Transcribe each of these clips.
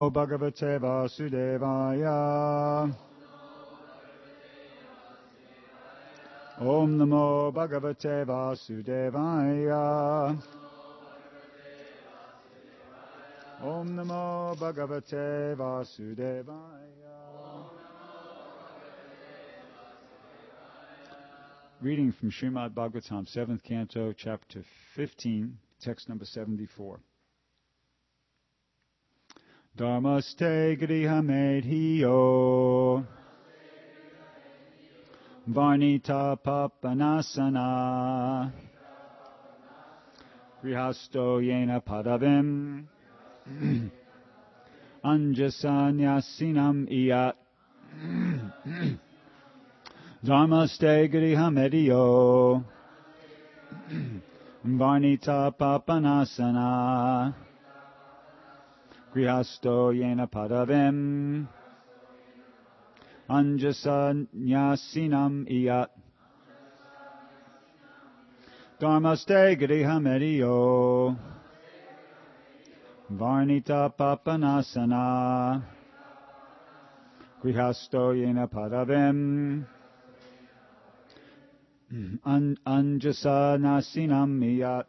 Bhagavate Vasudevaya. Om Namo Bhagavate Vasudevaya. Om Namo Bhagavate Vasudevaya. Reading from Srimad Bhagavatam, 7th Canto, Chapter 15, text number 74. Dharmaste griha medhiyo Varnita papanasana Grihasto yena padavim Anjasanyasinam iyat Dharmaste griha medhiyo Varnita papanasana Grihasto yena padavim Anjasanyasinam iyat Dharmaste griha mediyo Varnita papanasana Grihasto yena padavim Anjasanyasinam iyat.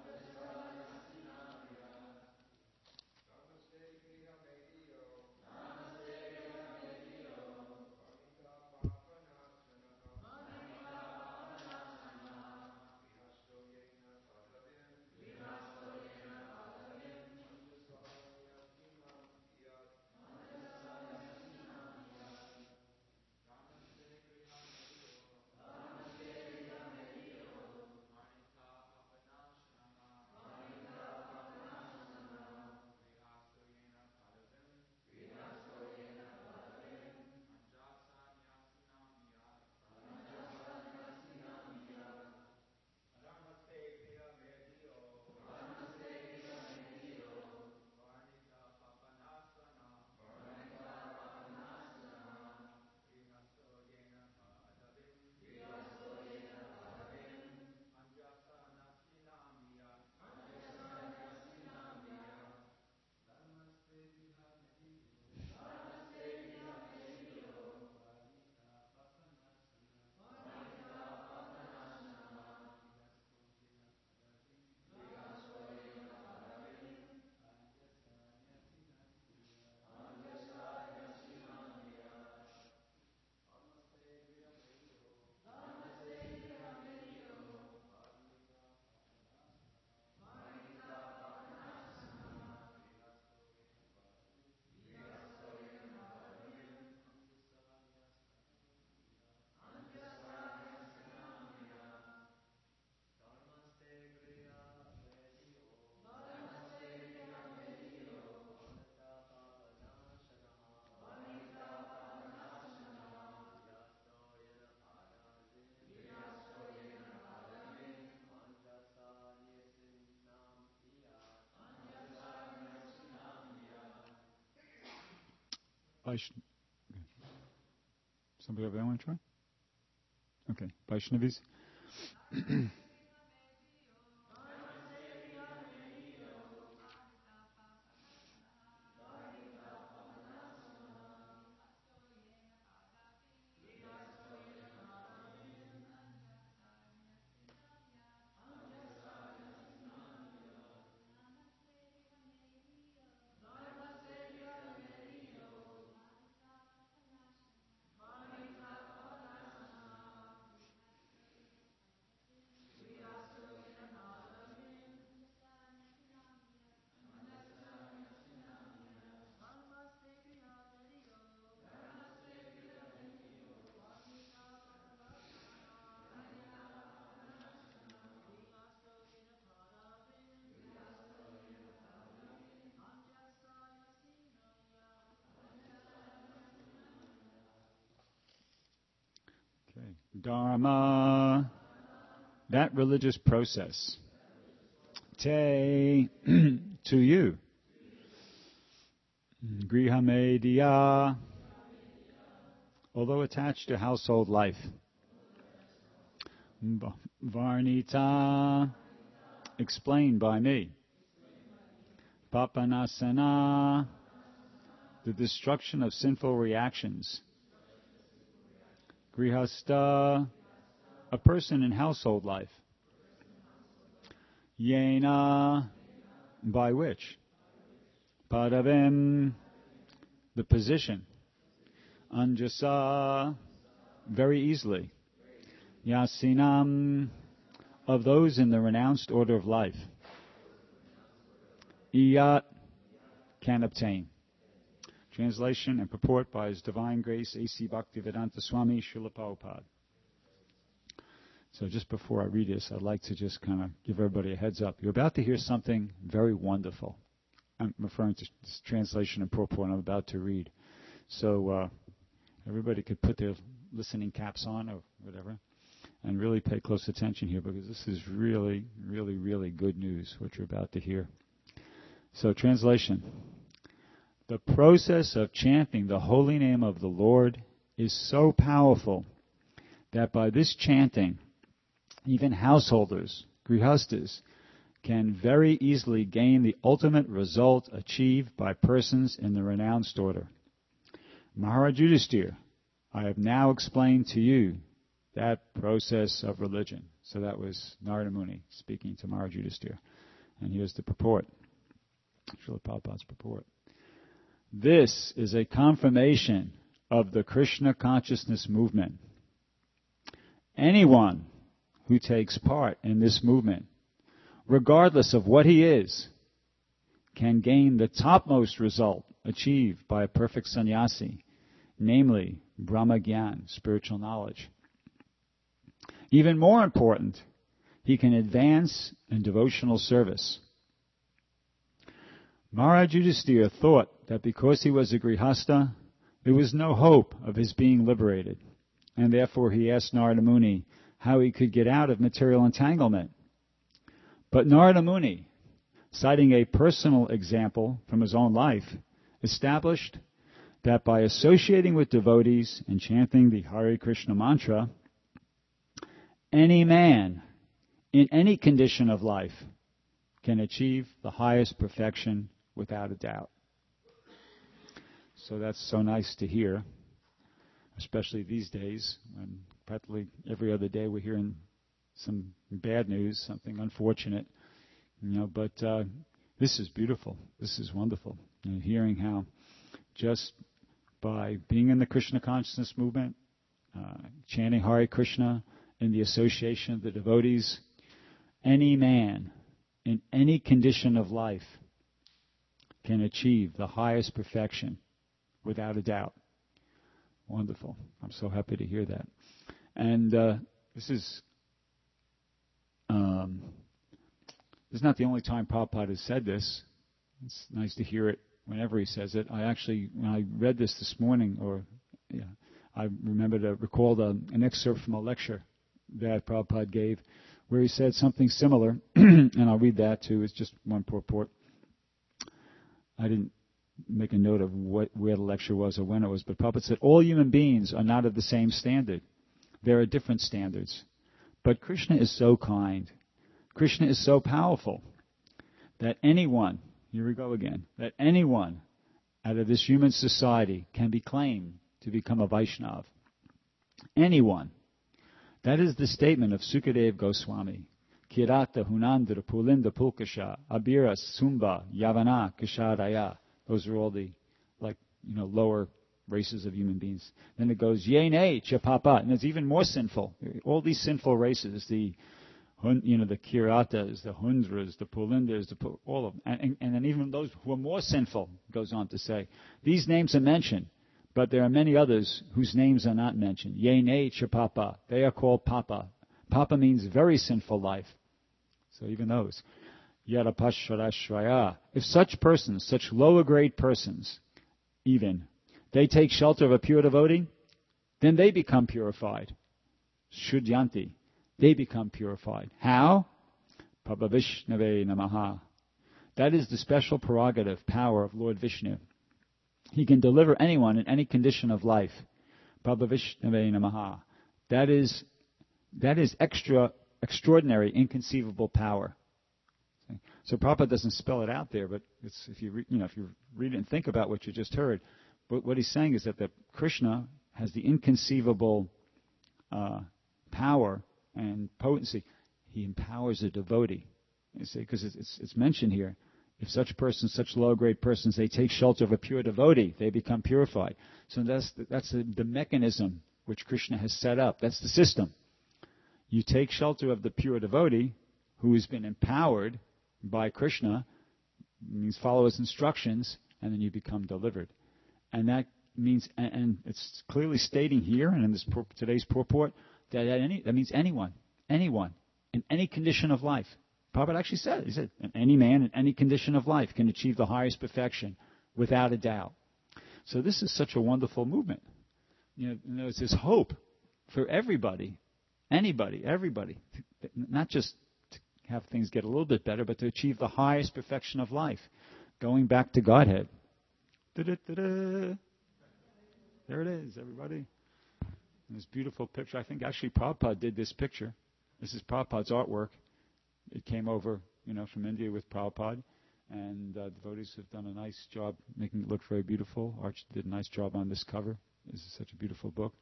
Somebody over there want to try? Okay, Vaishnavis. Okay. Dharma, that religious process. Te, to you. Griha medya, although attached to household life. Varnita, explained by me. Papanasana, the destruction of sinful reactions. Grihasta, a person in household life. Yena, by which. Padavim, the position. Anjasa, very easily. Yasinam, of those in the renounced order of life. Iyat, can obtain. Translation and purport by His Divine Grace A.C. Bhaktivedanta Swami Srila Prabhupada. So just before I read this, I'd like to just kind of give everybody a heads up. You're about to hear something very wonderful. I'm referring to this translation and purport I'm about to read. So everybody could put their listening caps on or whatever and really pay close attention here, because this is really, really, really good news, what you're about to hear. So translation. The process of chanting the holy name of the Lord is so powerful that by this chanting, even householders, grihastas, can very easily gain the ultimate result achieved by persons in the renounced order. Maharaj Yudhisthira, I have now explained to you that process of religion. So that was Narada Muni speaking to Maharaj Yudhisthira. And here's the purport, Srila Prabhupada's purport. This is a confirmation of the Krishna consciousness movement. Anyone who takes part in this movement, regardless of what he is, can gain the topmost result achieved by a perfect sannyasi, namely Brahma Gyan, spiritual knowledge. Even more important, he can advance in devotional service. Maharaj Yudhisthira thought that because he was a grihasta, there was no hope of his being liberated, and therefore he asked Narada Muni how he could get out of material entanglement. But Narada Muni, citing a personal example from his own life, established that by associating with devotees and chanting the Hare Krishna mantra, any man in any condition of life can achieve the highest perfection without a doubt. So that's so nice to hear, especially these days when practically every other day we're hearing some bad news, something unfortunate, but this is beautiful. This is wonderful. Hearing how just by being in the Krishna consciousness movement, chanting Hare Krishna, in the association of the devotees, any man in any condition of life can achieve the highest perfection without a doubt. Wonderful. I'm so happy to hear that. And this is not the only time Prabhupada has said this. It's nice to hear it whenever he says it. I actually, when I read this morning, I remember to recall an excerpt from a lecture that Prabhupada gave where he said something similar, and I'll read that too. It's just one purport. I didn't make a note of where the lecture was or when it was, but Prabhupada said, all human beings are not of the same standard. There are different standards. But Krishna is so kind. Krishna is so powerful that anyone, here we go again, that anyone out of this human society can be claimed to become a Vaishnava. Anyone. That is the statement of Sukadeva Goswami. Kirata, Hunandra, Pulinda, Pulkasha, Abira, Sumba, Yavana, Kashadaya. Those are all the, lower races of human beings. Then it goes, Yene, Chapapa, and it's even more sinful. All these sinful races, the Kiratas, the Hundras, the Pulindas, all of them. And then even those who are more sinful, goes on to say. These names are mentioned, but there are many others whose names are not mentioned. Yene, Chapapa, they are called Papa. Papa means very sinful life. So even those. Yarapashvarashraya. If such persons, such lower grade persons, even, they take shelter of a pure devotee, then they become purified. Shuddhanti. They become purified. How? Prabhavishnave Namaha. That is the special prerogative, power of Lord Vishnu. He can deliver anyone in any condition of life. Prabhavishnave Namaha. That is extraordinary, inconceivable power. So Prabhupada doesn't spell it out there, but it's, if you read it and think about what you just heard, but what he's saying is that Krishna has the inconceivable power and potency. He empowers a devotee. You see, because it's mentioned here. If such persons, such low-grade persons, they take shelter of a pure devotee, they become purified. So that's the mechanism which Krishna has set up. That's the system. You take shelter of the pure devotee who has been empowered by Krishna, means follow his instructions, and then you become delivered. And that means, and it's clearly stating here and in this today's purport, that means anyone, in any condition of life. Prabhupada actually said, he said, any man in any condition of life can achieve the highest perfection without a doubt. So this is such a wonderful movement. There's this hope for everybody, anybody, everybody, not just to have things get a little bit better, but to achieve the highest perfection of life, going back to Godhead. Da-da-da-da. There it is, everybody. And this beautiful picture. I think actually Prabhupada did this picture. This is Prabhupada's artwork. It came over, from India with Prabhupada, and devotees have done a nice job making it look very beautiful. Arch did a nice job on this cover. This is such a beautiful book.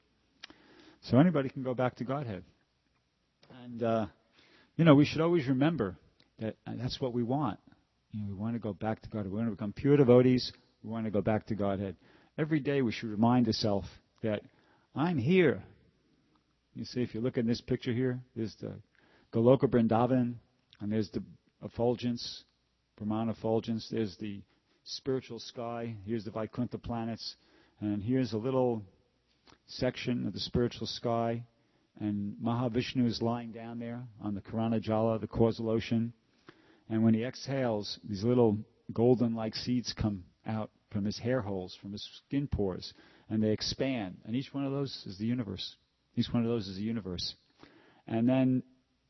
So anybody can go back to Godhead. And, we should always remember that that's what we want. We want to go back to God. We want to become pure devotees. We want to go back to Godhead. Every day we should remind ourselves that I'm here. You see, if you look at this picture here, there's the Goloka Vrindavan, and there's the effulgence, Brahman effulgence. There's the spiritual sky. Here's the Vaikuntha planets. And here's a little section of the spiritual sky. And Mahavishnu is lying down there on the Karana Jala, the causal ocean. And when he exhales, these little golden-like seeds come out from his hair holes, from his skin pores, and they expand. And each one of those is the universe. Each one of those is the universe. And then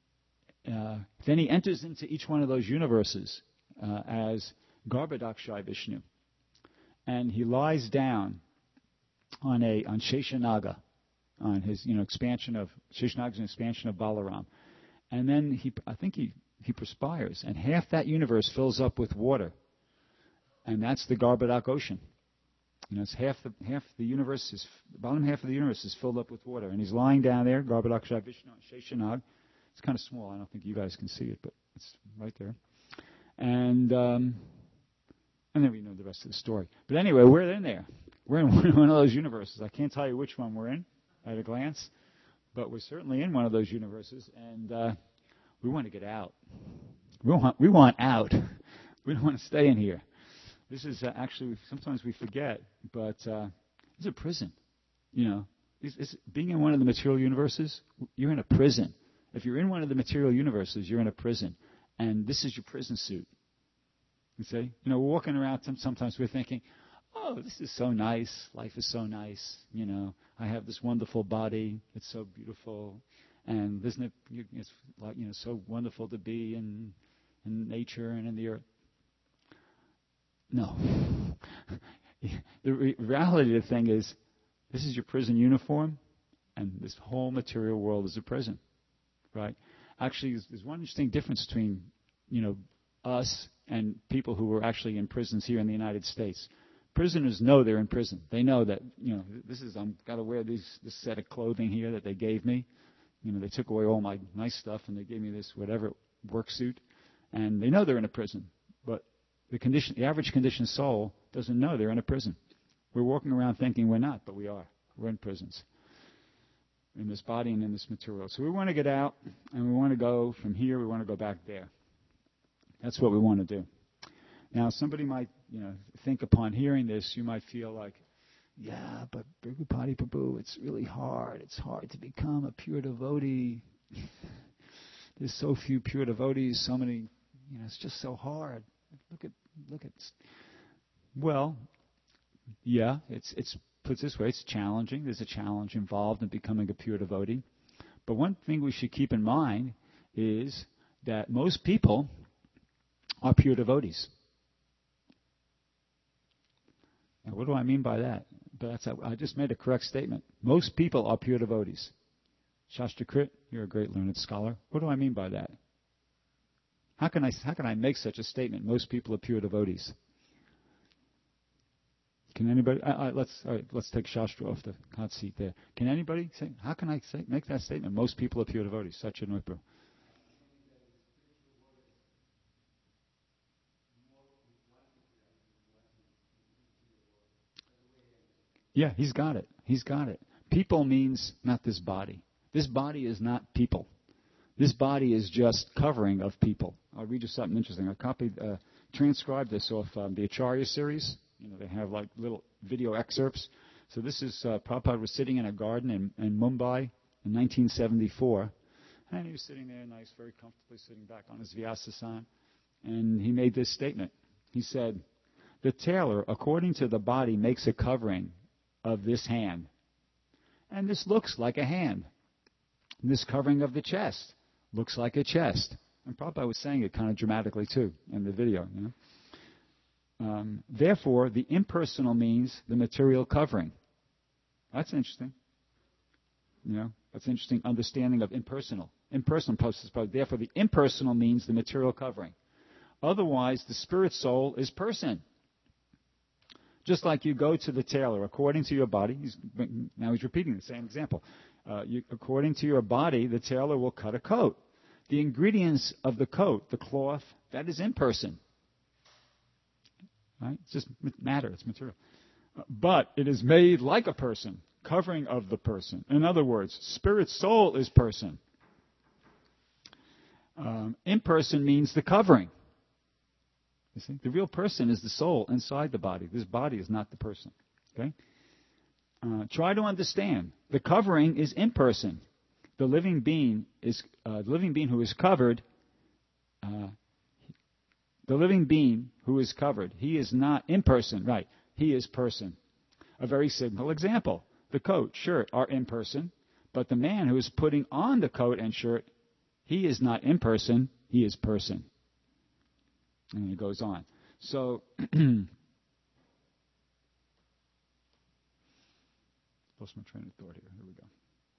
he enters into each one of those universes as Garbhodakshai Vishnu. And he lies down on Sheshanaga, on his expansion of Sheshanaga's an expansion of Balaram. And then I think he perspires, and half that universe fills up with water. And that's the Garbhodak ocean. It's half the universe the bottom half of the universe is filled up with water. And he's lying down there, Garbhodakshai Vishnu on Sheshanag. It's kind of small. I don't think you guys can see it, but it's right there. And then we know the rest of the story. But anyway, we're in there. We're in one of those universes. I can't tell you which one we're in at a glance, but we're certainly in one of those universes, and we want to get out. We want out. We don't want to stay in here. This is actually, sometimes we forget, but it's a prison. Being in one of the material universes, you're in a prison. If you're in one of the material universes, you're in a prison. And this is your prison suit. You see? We're walking around, sometimes we're thinking, oh, this is so nice. Life is so nice. I have this wonderful body. It's so beautiful. And isn't it, it's like, so wonderful to be in nature and in the earth. No. The reality of the thing is, this is your prison uniform, and this whole material world is a prison, right? Actually, there's one interesting difference between, us and people who are actually in prisons here in the United States. Prisoners know they're in prison. They know that, I've got to wear this set of clothing here that they gave me. They took away all my nice stuff and they gave me this whatever work suit, and they know they're in a prison. But the average conditioned soul doesn't know they're in a prison. We're walking around thinking we're not, but we are. We're in prisons, in this body and in this material. So we want to get out, and we want to go from here. We want to go back there. That's what we want to do. Now, somebody might, think upon hearing this, you might feel like, yeah, but Bhagavati Prabhu, it's really hard. It's hard to become a pure devotee. There's so few pure devotees, so many, it's just so hard. Look at. Well, yeah, it's put this way, it's challenging. There's a challenge involved in becoming a pure devotee. But one thing we should keep in mind is that most people are pure devotees. Now, what do I mean by that? I just made a correct statement. Most people are pure devotees. Shastrakrit, you're a great learned scholar. What do I mean by that? How can I make such a statement? Most people are pure devotees. Can anybody? Let's take Shastra off the hot seat there. Can anybody say? How can I make that statement? Most people are pure devotees. Such an Vipra. Yeah, he's got it. He's got it. People means not this body. This body is not people. This body is just covering of people. I'll read you something interesting. I transcribed this off the Acharya series. They have like little video excerpts. So this is Prabhupada was sitting in a garden in Mumbai in 1974. And he was sitting there nice, very comfortably sitting back on his Vyasasan. And he made this statement. He said, "The tailor, according to the body, makes a covering of this hand. And this looks like a hand. This covering of the chest looks like a chest." And Prabhupada was saying it kind of dramatically too in the video. Therefore, the impersonal means the material covering. That's interesting. That's an interesting understanding of impersonal. Therefore, the impersonal means the material covering. Otherwise, the spirit soul is person. Just like you go to the tailor, according to your body, now he's repeating the same example. According to your body, the tailor will cut a coat. The ingredients of the coat, the cloth, that is in person. Right? It's just matter, it's material. But it is made like a person, covering of the person. In other words, spirit soul is person. In person means the covering. You see, the real person is the soul inside the body. This body is not the person. Okay? Try to understand. The covering is in person. The living being who is covered. The living being who is covered. He is not in person, right? He is person. A very simple example. The coat, shirt are in person, but the man who is putting on the coat and shirt, he is not in person. He is person. And it goes on. So, lost my train of thought here. Here we go.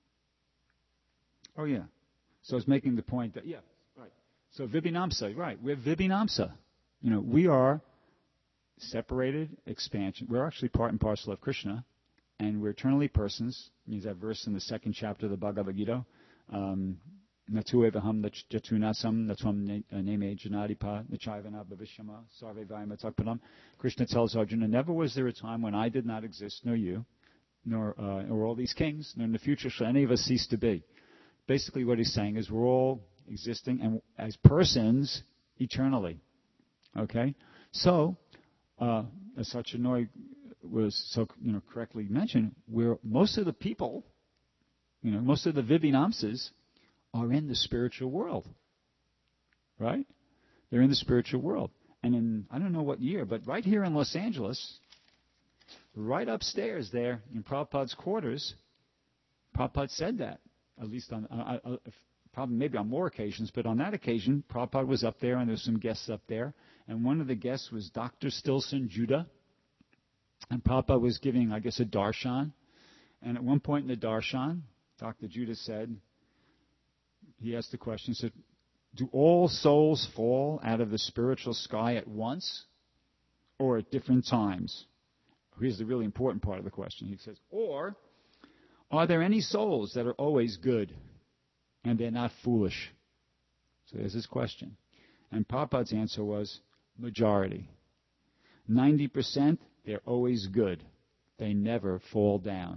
Oh, yeah. So it's making the point that, right. So Vibhinamsa, right. We're Vibhinamsa. We are separated expansion. We're actually part and parcel of Krishna, and we're eternally persons. Means that verse in the second chapter of the Bhagavad Gita. Natu evaham jatunasam natvam neme janadipa nachayvana bhavishyama sarve vayama takpadam. Krishna tells Arjuna, never was there a time when I did not exist, nor you, nor all these kings, nor in the future shall any of us cease to be. Basically what he's saying is we're all existing and as persons eternally. Okay? So, as Sachinoi was so correctly mentioned, we're most of the people, most of the Vibhinamsas are in the spiritual world. Right? They're in the spiritual world. And in, I don't know what year, but right here in Los Angeles, right upstairs there in Prabhupada's quarters, Prabhupada said that. At least on, probably maybe on more occasions, but on that occasion, Prabhupada was up there and there were some guests up there. And one of the guests was Dr. Stilson Judah. And Prabhupada was giving, I guess, a darshan. And at one point in the darshan, Dr. Judah said, he asked the question, he said, do all souls fall out of the spiritual sky at once or at different times? Here's the really important part of the question. He says, or are there any souls that are always good and they're not foolish? So there's this question. And Prabhupada's answer was majority. 90%, they're always good. They never fall down.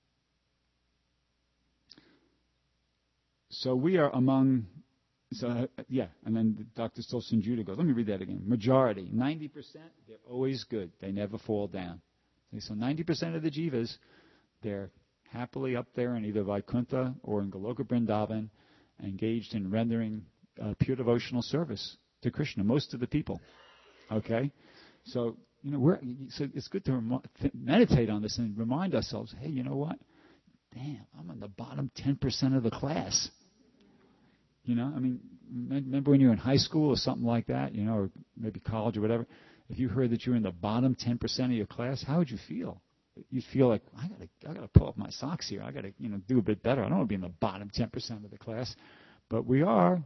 So we are among, and then Dr. Stolson Judah goes, let me read that again. Majority, 90%, they're always good. They never fall down. Okay, so 90% of the jivas, they're happily up there in either Vaikuntha or in Goloka Vrindavan, engaged in rendering pure devotional service to Krishna, most of the people. Okay? So, so it's good to meditate on this and remind ourselves, hey, you know what? Damn, I'm in the bottom 10% of the class. Remember when you were in high school or something like that, or maybe college or whatever, if you heard that you're in the bottom 10% of your class, how would you feel? You'd feel like, I gotta pull up my socks here. I gotta, do a bit better. I don't want to be in the bottom 10% of the class. But we are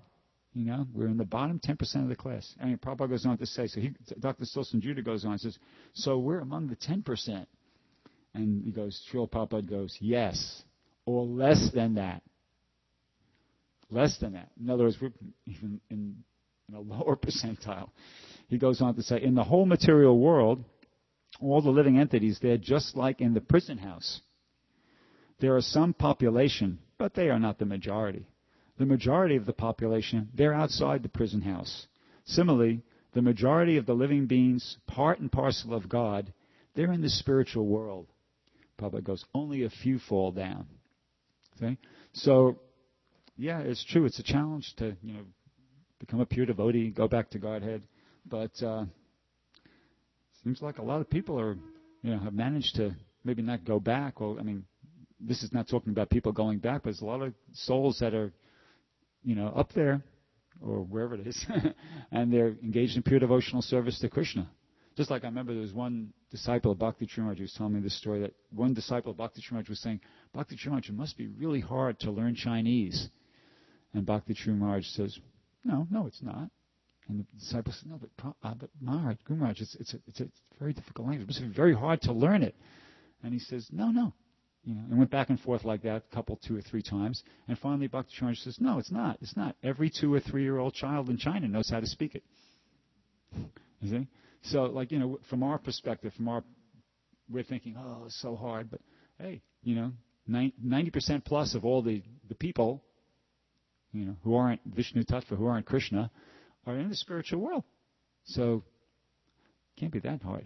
We're in the bottom 10% of the class. I mean, Prabhupada goes on to say, Dr. Silson Judah goes on and says, so we're among the 10%. And he goes, Srila Prabhupada goes, yes, or less than that. Less than that. In other words, we're even in a lower percentile. He goes on to say, in the whole material world, all the living entities, they're just like in the prison house. There are some population, but they are not the majority. The majority of the population, they're outside the prison house. Similarly, the majority of the living beings, part and parcel of God, they're in the spiritual world. Prabhupada goes, only a few fall down. Okay? So, yeah, it's true. It's a challenge to, become a pure devotee, go back to Godhead. But seems like a lot of people are, have managed to maybe not go back. Well, I mean, this is not talking about people going back, but there's a lot of souls that are, up there or wherever it is, and they're engaged in pure devotional service to Krishna. Just like I remember there was one disciple of Bhakti Trimaraj who was telling me this story, that one disciple of Bhakti Trimaraj was saying, Bhakti Trimaraj, it must be really hard to learn Chinese. And Bhakti Trimaraj says, no, it's not. And the disciple said, no, but Maharaj, Guru Maharaj, it's a very difficult language. It must be very hard to learn it. And he says, no. And went back and forth like that, two or three times. And finally Bhakti Trimaraj says, no, it's not. It's not. Every 2 or 3 year old child in China knows how to speak it. You see? So, from our perspective, we're thinking, oh, it's so hard. But, hey, 90% plus of all the people, who aren't Vishnu Tattva, who aren't Krishna, are in the spiritual world. So, it can't be that hard.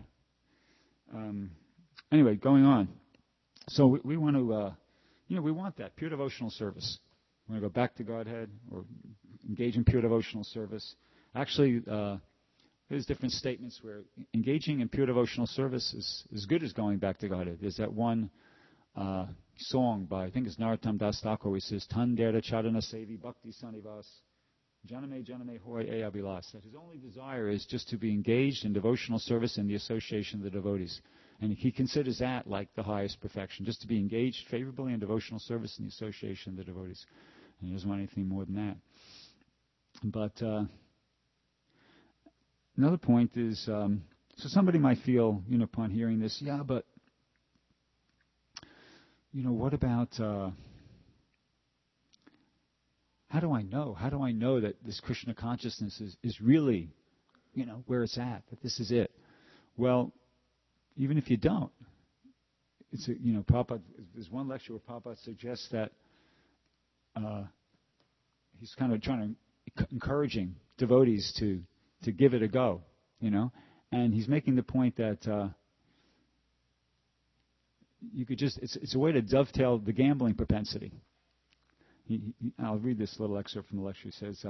Anyway, going on. So, we want to, we want that, pure devotional service. We want to go back to Godhead or engage in pure devotional service. Actually, there's different statements where engaging in pure devotional service is as good as going back to Godhead. There's that one song by, I think it's Narottam Das Thakur, where he says, Tan Dera Chadana Sevi Bhakti Sanivas Janame Hoy E Abhilas. That his only desire is just to be engaged in devotional service in the association of the devotees. And he considers that like the highest perfection, just to be engaged favorably in devotional service in the association of the devotees. And he doesn't want anything more than that. But another point is, so somebody might feel, upon hearing this, yeah, but, what about, how do I know? How do I know that this Krishna consciousness is really, where it's at, that this is it? Well, even if you don't, it's Prabhupada, there's one lecture where Prabhupada suggests that he's kind of encouraging devotees to give it a go, and he's making the point that you could it's a way to dovetail the gambling propensity. I'll read this little excerpt from the lecture. He says,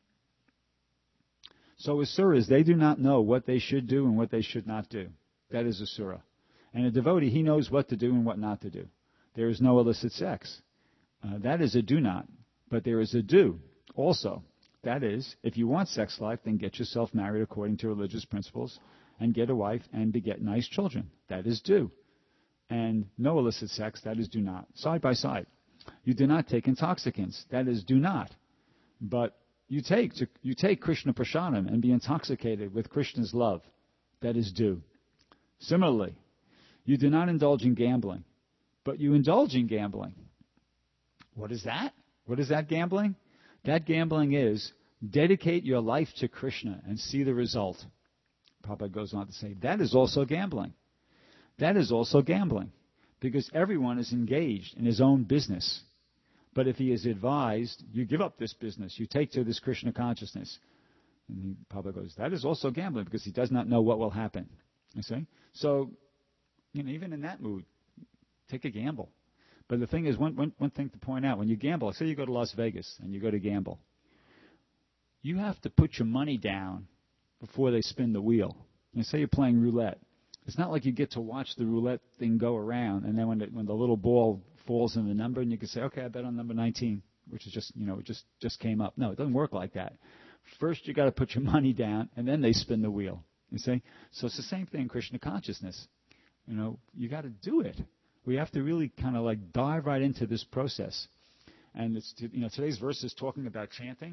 so asuras, they do not know what they should do and what they should not do. That is asura. And a devotee, he knows what to do and what not to do. There is no illicit sex. That is a do not. But there is a do also. That is, if you want sex life, then get yourself married according to religious principles and get a wife and beget nice children. That is do. And no illicit sex, that is do not. Side by side. You do not take intoxicants. That is do not. But you take Krishna Prasadam and be intoxicated with Krishna's love. That is do. Similarly, you do not indulge in gambling, but you indulge in gambling. What is that? What is that gambling? That gambling is dedicate your life to Krishna and see the result. Prabhupada goes on to say, that is also gambling. That is also gambling, because everyone is engaged in his own business. But if he is advised, you give up this business, you take to this Krishna consciousness. And Prabhupada goes, that is also gambling, because he does not know what will happen. You see? So, even in that mood, take a gamble. But the thing is, one thing to point out, when you gamble, say you go to Las Vegas and you go to gamble, you have to put your money down before they spin the wheel. Say you're playing roulette. It's not like you get to watch the roulette thing go around, and then when the little ball falls in the number, and you can say, okay, I bet on number 19, which is just, it just came up. No, it doesn't work like that. First, you got to put your money down, and then they spin the wheel. You see? So it's the same thing in Krishna consciousness. You got to do it. We have to really kind of like dive right into this process. And it's today's verse is talking about chanting.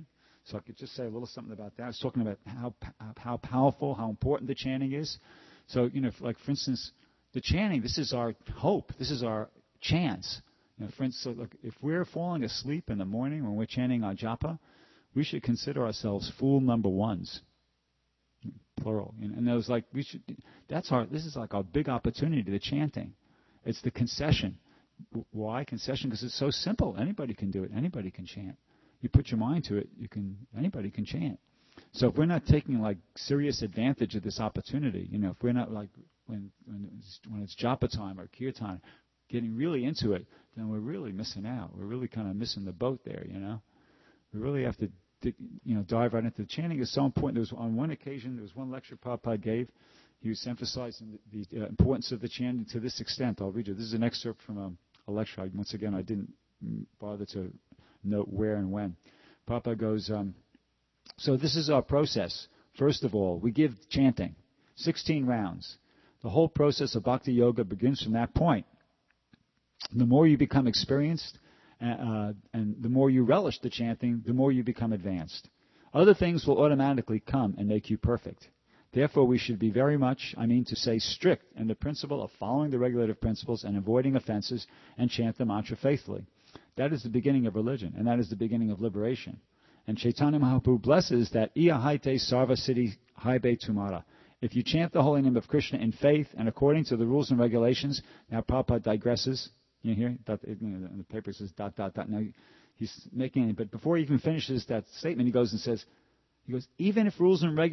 So I could just say a little something about that. I was talking about how powerful, how important the chanting is. So, like for instance, the chanting, this is our hope. This is our chance. For instance, so look, if we're falling asleep in the morning when we're chanting our japa, we should consider ourselves fool number ones, plural. And those this is like our big opportunity, the chanting. It's the concession. Why concession? Because it's so simple. Anybody can do it. Anybody can chant. You put your mind to it, anybody can chant. So if we're not taking serious advantage of this opportunity, if we're not when it's japa time or kirtan, getting really into it, then we're really missing out. We're really kind of missing the boat there. We really have to dive right into the chanting. Is so important. On one occasion, there was one lecture Prabhupada gave. He was emphasizing the importance of the chanting to this extent. I'll read you. This is an excerpt from a lecture. Once again, I didn't bother to note where and when. Prabhupada goes, so this is our process. First of all, we give chanting, 16 rounds. The whole process of bhakti yoga begins from that point. The more you become experienced and the more you relish the chanting, the more you become advanced. Other things will automatically come and make you perfect. Therefore, we should be very much, strict in the principle of following the regulative principles and avoiding offenses and chant the mantra faithfully. That is the beginning of religion, and that is the beginning of liberation. And Chaitanya Mahaprabhu blesses that Iya Haite Sarva Siddhi Haibe Tumara. If you chant the holy name of Krishna in faith and according to the rules and regulations, now Prabhupada digresses. You hear? In the paper it says ... Now he's making it, but before he even finishes that statement, he goes and says, even if rules and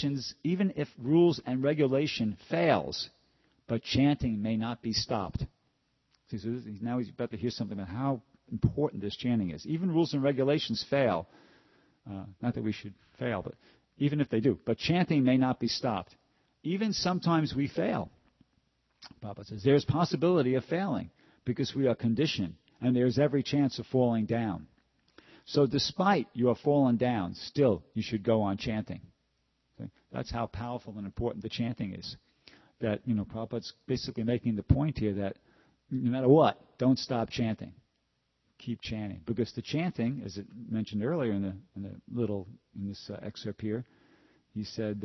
regulation fails, but chanting may not be stopped. See, so now he's about to hear something about how important this chanting is. Even rules and regulations fail. Not that we should fail, but even if they do. But chanting may not be stopped. Even sometimes we fail. Prabhupada says there's possibility of failing because we are conditioned, and there's every chance of falling down. So despite you are fallen down, still you should go on chanting. Okay? That's how powerful and important the chanting is. That, Prabhupada's basically making the point here that no matter what, don't stop chanting. Keep chanting. Because the chanting, as it mentioned earlier in this excerpt here, he said,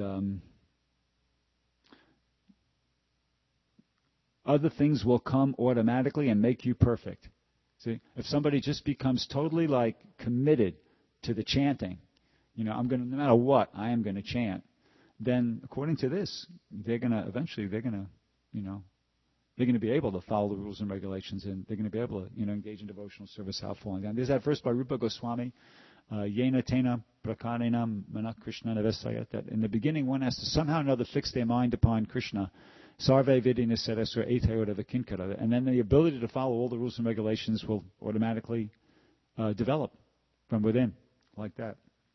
other things will come automatically and make you perfect. See, if somebody just becomes totally committed to the chanting, no matter what, I am going to chant, then according to this, they're going to be able to follow the rules and regulations, and they're going to be able to, engage in devotional service without falling down. There's that verse by Rupa Goswami, Yena Tena Prakarena Mana Krishna Navesayat, that in the beginning one has to somehow or another fix their mind upon Krishna. Sarve Vidina Sedasra Etayota Kinkara. And then the ability to follow all the rules and regulations will automatically develop from within, like that.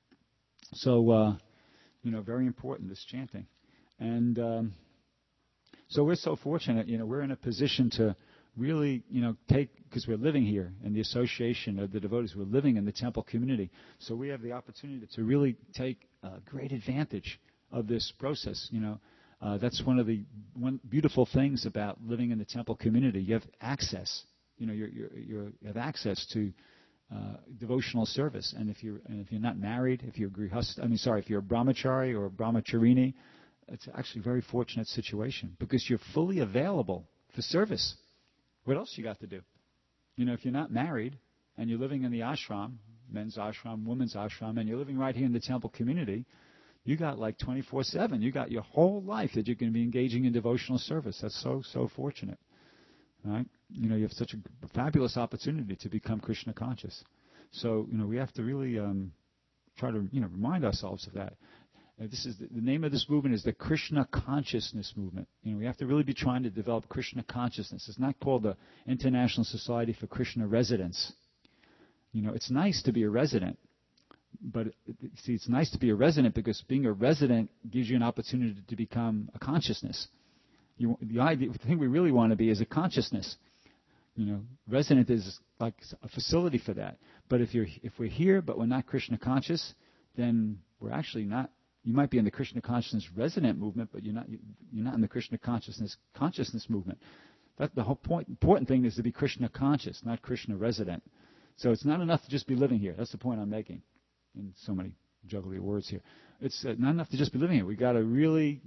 So, very important, this chanting. And so we're so fortunate, we're in a position to really, take, because we're living here in the association of the devotees, we're living in the temple community. So we have the opportunity to really take great advantage of this process, That's one beautiful things about living in the temple community. You have access, you have access to devotional service. And if you're not married, if you're if you're a brahmachari or a brahmacharini, it's actually a very fortunate situation because you're fully available for service. What else you got to do? If you're not married and you're living in the ashram, men's ashram, women's ashram, and you're living right here in the temple community, you got 24/7. You got your whole life that you're going to be engaging in devotional service. That's so fortunate, right? You have such a fabulous opportunity to become Krishna conscious. So we have to really try to remind ourselves of that. This is the name of this movement is the Krishna Consciousness Movement. We have to really be trying to develop Krishna consciousness. It's not called the International Society for Krishna Residents. It's nice to be a resident. But it's nice to be a resident because being a resident gives you an opportunity to become a consciousness. The thing we really want to be is a consciousness. Resident is like a facility for that. But if we're here but we're not Krishna conscious, then we're actually not. You might be in the Krishna consciousness resident movement, but you're not in the Krishna consciousness movement. That's the whole point. Important thing is to be Krishna conscious, not Krishna resident. So it's not enough to just be living here. That's the point I'm making. In so many juggle your words here. It's not enough to just be living it. We've got to really,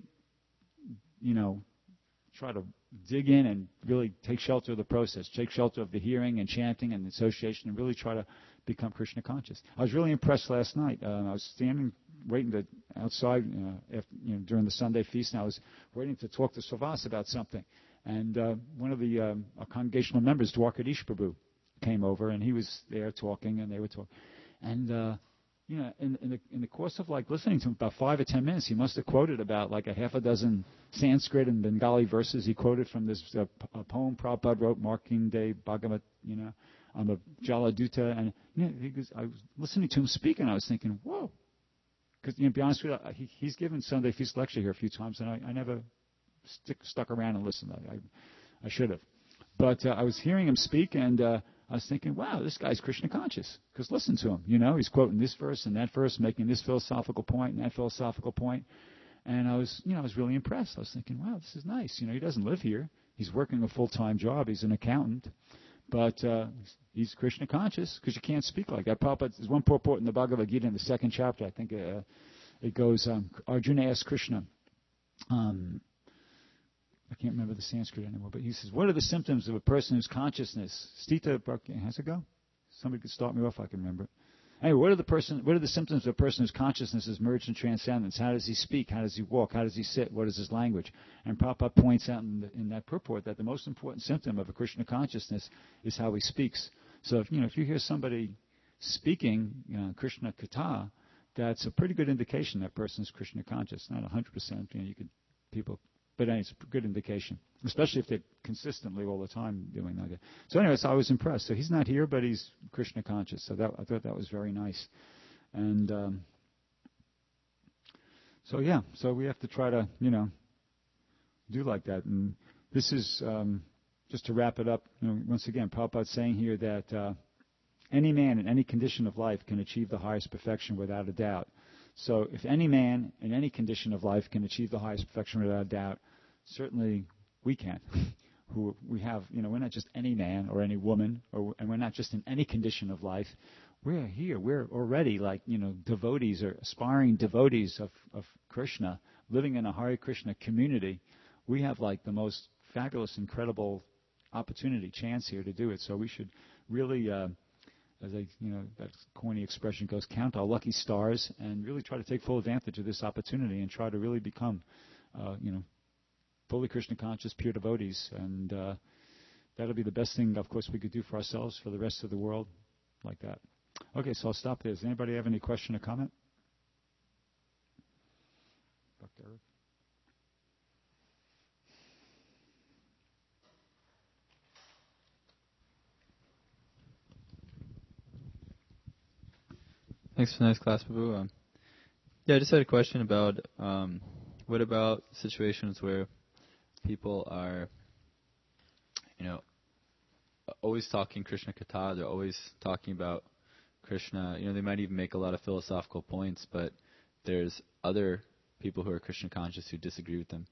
try to dig in and really take shelter of the process, take shelter of the hearing and chanting and the association, and really try to become Krishna conscious. I was really impressed last night. I was standing, waiting outside during the Sunday feast, and I was waiting to talk to Savas about something. And one of the our congregational members, Dwarkadish Prabhu, came over, and he was there talking, and they were talking. And in the course of listening to him about 5 or 10 minutes, he must have quoted about a half a dozen Sanskrit and Bengali verses. He quoted from this a poem Prabhupada wrote, Markandeya Bhagavat, on the Jaladuta, and I was listening to him speak, and I was thinking, whoa, because to be honest with you, he's given Sunday Feast lecture here a few times, and I never stuck around and listened. I should have, but I was hearing him speak, and I was thinking, wow, this guy's Krishna conscious. Because listen to him, he's quoting this verse and that verse, making this philosophical point and that philosophical point. And I was really impressed. I was thinking, wow, this is nice. He doesn't live here. He's working a full-time job. He's an accountant. But he's Krishna conscious because you can't speak like that. Prabhupada, there's one purport in the Bhagavad Gita in the 2nd chapter. I think it goes, Arjuna asked Krishna, I can't remember the Sanskrit anymore, but he says, what are the symptoms of a person whose consciousness, Stita, has it go? Somebody could start me off, I can remember it. Anyway, what are the symptoms of a person whose consciousness is merged in transcendence? How does he speak? How does he walk? How does he sit? What is his language? And Prabhupada points out in that purport that the most important symptom of a Krishna consciousness is how he speaks. So if you hear somebody speaking Krishna Katha, that's a pretty good indication that person is Krishna conscious. Not 100%. But it's a good indication, especially if they're consistently all the time doing that. So anyways, I was impressed. So he's not here, but he's Krishna conscious. So I thought that was very nice. And so we have to try to, do like that. And this is, just to wrap it up, once again, Prabhupada's saying here that any man in any condition of life can achieve the highest perfection without a doubt. So if any man in any condition of life can achieve the highest perfection without a doubt, certainly we can. Who we have, we're not just any man or any woman, and we're not just in any condition of life. We're here. We're already devotees or aspiring devotees of Krishna, living in a Hare Krishna community. We have the most fabulous, incredible opportunity, chance here to do it. So we should really, that corny expression goes, count our lucky stars and really try to take full advantage of this opportunity and try to really become, fully Krishna conscious, pure devotees. And that'll be the best thing, of course, we could do for ourselves, for the rest of the world, like that. Okay, so I'll stop there. Does anybody have any question or comment? Dr. Eric? Thanks for the nice class, Prabhu. I just had a question about what about situations where people are, always talking Krishna Katha, they're always talking about Krishna. They might even make a lot of philosophical points, but there's other people who are Krishna conscious who disagree with them.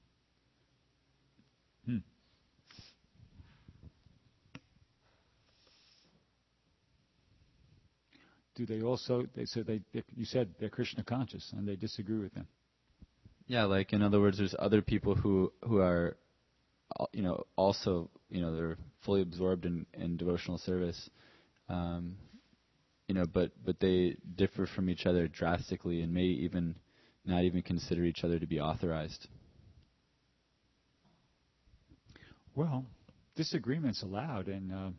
Do they also? You said they're Krishna conscious and they disagree with them. Yeah, in other words, there's other people who are, also, they're fully absorbed in devotional service, but they differ from each other drastically and may even not even consider each other to be authorized. Well, disagreement's allowed in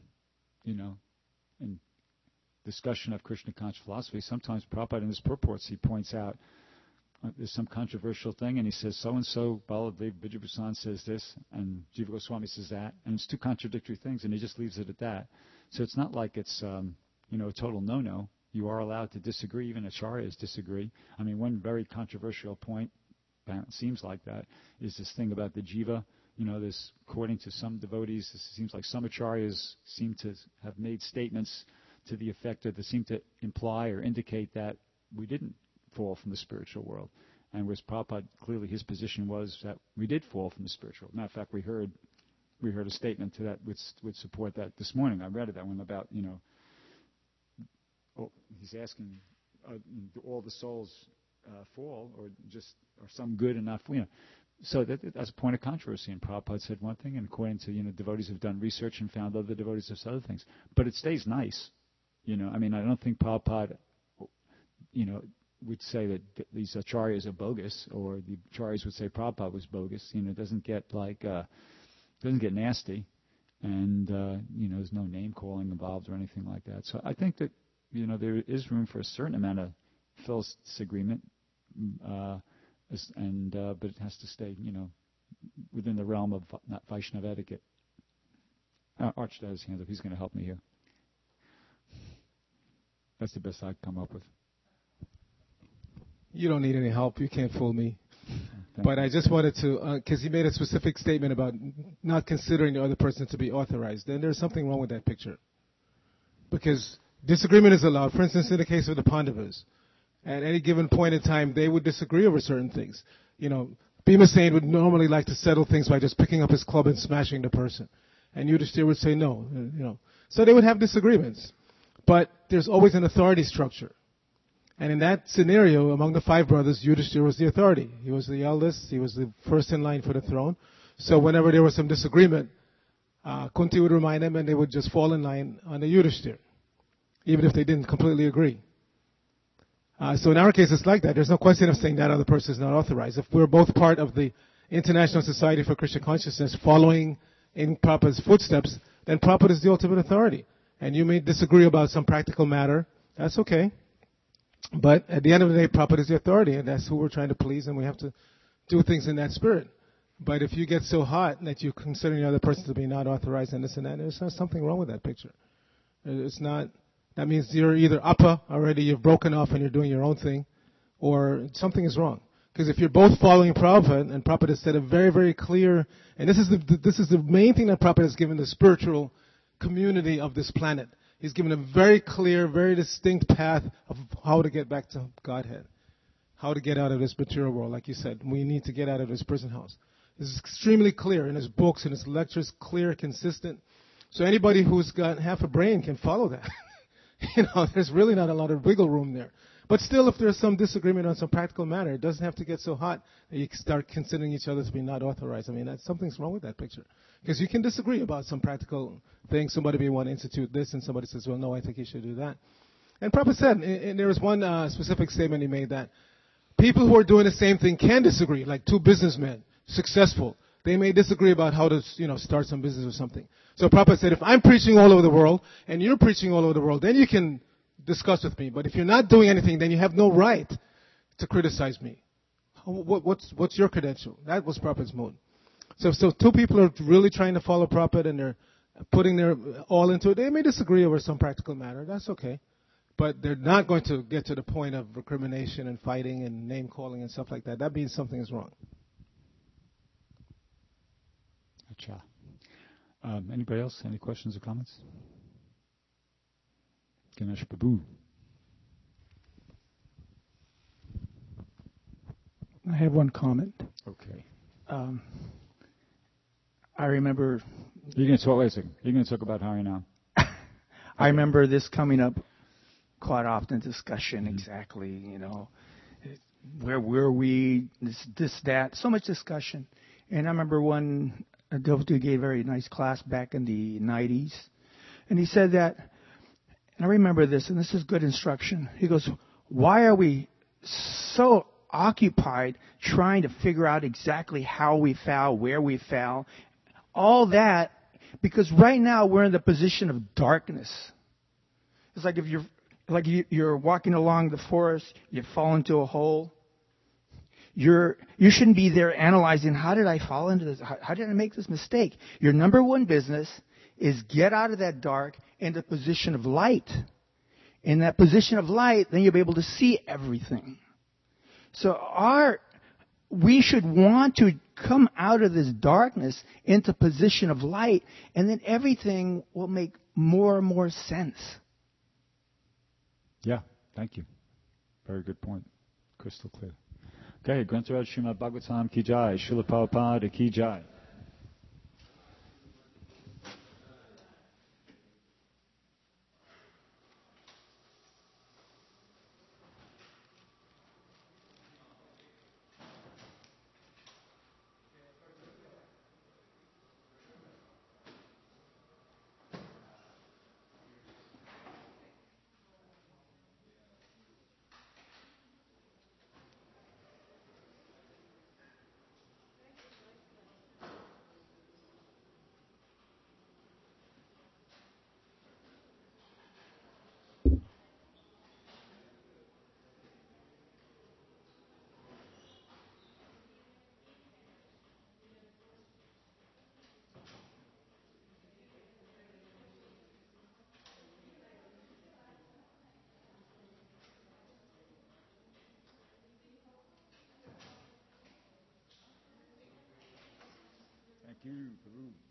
discussion of Krishna conscious philosophy. Sometimes Prabhupada in his purports, he points out there's some controversial thing, and he says so-and-so, Baladev Vijayabhusan says this, and Jiva Goswami says that, and it's two contradictory things, and he just leaves it at that. So it's not like it's a total no-no. You are allowed to disagree. Even acharyas disagree. I mean, one very controversial point, seems like that, is this thing about the jiva. This, according to some devotees, it seems like some acharyas seem to have made statements to the effect that they seem to imply or indicate that we didn't fall from the spiritual world. And whereas Prabhupada, clearly his position was that we did fall from the spiritual world. Matter of fact, we heard a statement to that which would support that this morning. I read that one about, he's asking all the souls fall, or just are some good enough, So that's a point of controversy. And Prabhupada said one thing, and according to devotees have done research and found other devotees have said other things. But it stays nice. I don't think Prabhupada, would say that these acharyas are bogus, or the acharyas would say Prabhupada was bogus. It doesn't get nasty, and there's no name calling involved or anything like that. So I think that there is room for a certain amount of philosophical disagreement, but it has to stay within the realm of not Vaishnava etiquette. Arch has his hand up. He's going to help me here. That's the best I've come up with. You don't need any help. You can't fool me. But I just wanted to, because he made a specific statement about not considering the other person to be authorized. Then there's something wrong with that picture. Because disagreement is allowed. For instance, in the case of the Pandavas, at any given point in time, they would disagree over certain things. Bhima Sena would normally like to settle things by just picking up his club and smashing the person. And Yudhishthira would say no, So they would have disagreements. But there's always an authority structure. And in that scenario, among the 5 brothers, Yudhishthira was the authority. He was the eldest. He was the first in line for the throne. So whenever there was some disagreement, Kunti would remind them, and they would just fall in line under Yudhishthira, even if they didn't completely agree. So in our case, it's like that. There's no question of saying that other person is not authorized. If we're both part of the International Society for Krishna Consciousness, following in Prabhupada's footsteps, then Prabhupada is the ultimate authority. And you may disagree about some practical matter. That's okay. But at the end of the day, Prabhupada is the authority, and that's who we're trying to please, and we have to do things in that spirit. But if you get so hot that you consider the other person to be not authorized and this and that, there's something wrong with that picture. It's not. That means you're either appa already, you've broken off and you're doing your own thing, or something is wrong. Because if you're both following Prabhupada, and Prabhupada has said a very, very clear, and this is the main thing that Prabhupada has given the spiritual community of this planet. He's given a very clear, very distinct path of how to get back to Godhead, how to get out of this material world. Like you said, we need to get out of this prison house. This is extremely clear in his books and his lectures, clear, consistent. So anybody who's got half a brain can follow that. There's really not a lot of wiggle room there. But still, if there's some disagreement on some practical matter, it doesn't have to get so hot that you start considering each other to be not authorized. Something's wrong with that picture. Because you can disagree about some practical things. Somebody may want to institute this, and somebody says, well, no, I think you should do that. And Prabhupada said, and there was one specific statement he made, that people who are doing the same thing can disagree, like 2 businessmen, successful. They may disagree about how to, start some business or something. So Prabhupada said, if I'm preaching all over the world, and you're preaching all over the world, then you can discuss with me. But if you're not doing anything, then you have no right to criticize me. What's your credential? That was Prabhupada's mood. So 2 people are really trying to follow Prabhupada, and they're putting their all into it. They may disagree over some practical matter. That's okay. But they're not going to get to the point of recrimination and fighting and name-calling and stuff like that. That means something is wrong. Acha. Anybody else? Any questions or comments? Ganesh Babu. I have one comment. Okay. I remember... You're going to talk, wait a second. You're going to talk about Harinam. I remember this coming up quite often, discussion, exactly, where were we, this, that, so much discussion. And I remember a devotee gave a very nice class back in the 90s, and he said that, and I remember this, and this is good instruction. He goes, why are we so occupied trying to figure out exactly how we fell, where we fell, all that, because right now we're in the position of darkness. It's like if you're walking along the forest, you fall into a hole. You shouldn't be there analyzing, how did I fall into this? How did I make this mistake? Your number one business is get out of that dark into a position of light. In that position of light, then you'll be able to see everything. So we should want to come out of this darkness into position of light, and then everything will make more and more sense. Yeah, thank you. Very good point. Crystal clear. Okay, Grantaraj Srimad Bhagavatam Ki Jai, Srila Prabhupada Ki Jai. you, Prabhu.